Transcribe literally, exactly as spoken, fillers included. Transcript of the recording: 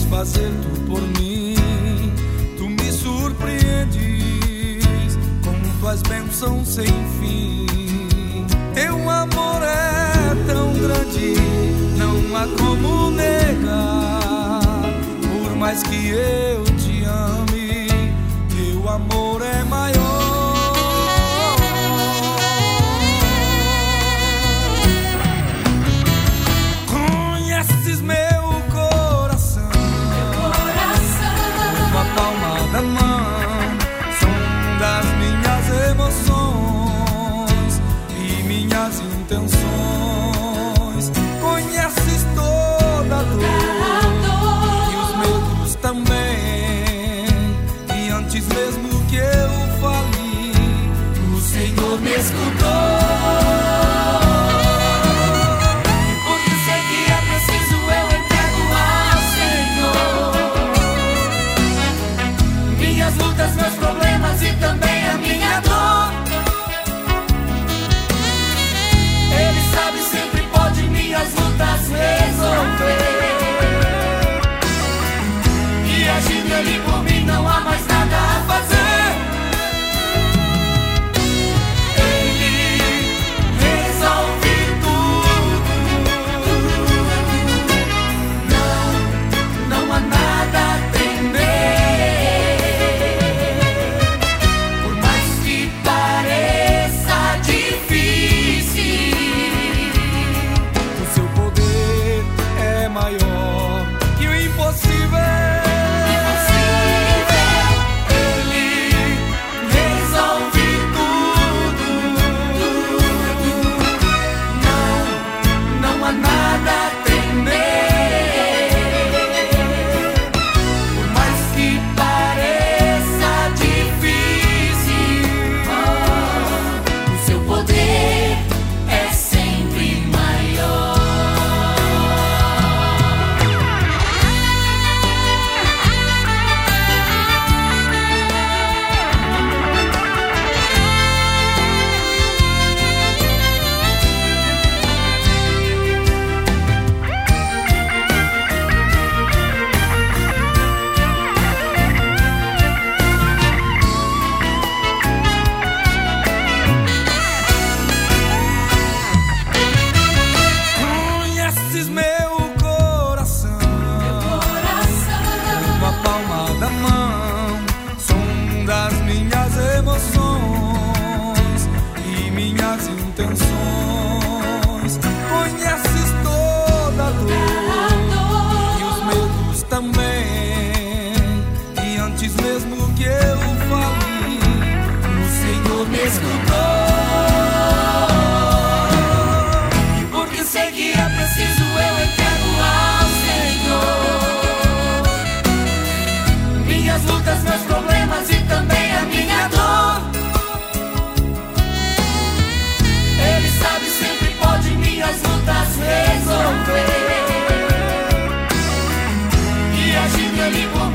fazer tu por mim. Tu me surpreendes com tuas bênçãos sem fim. Teu amor é tão grande, não há como negar. Por mais que eu te ame, teu amor é maior. Conheces meu coração, meu coração, uma palma da mão. Sondas minhas emoções e minhas intenções. Conheces toda a dor e os medos também. E antes mesmo que eu fale, o Senhor me escutou. Porque sei que é preciso, eu entrego ao Senhor minhas lutas, meus problemas e também a minha dor. Ele sabe, sempre pode minhas lutas resolver. E agindo Ele por mim, não há mais nada a fazer. Ele resolve tudo. Não, não há nada a temer. Por mais que pareça difícil, o seu poder é maior que o impossível. Porque sei que é preciso, eu entrego ao Senhor minhas lutas, meus problemas e também a minha dor. Ele sabe, sempre pode minhas lutas resolver. E agindo Ele por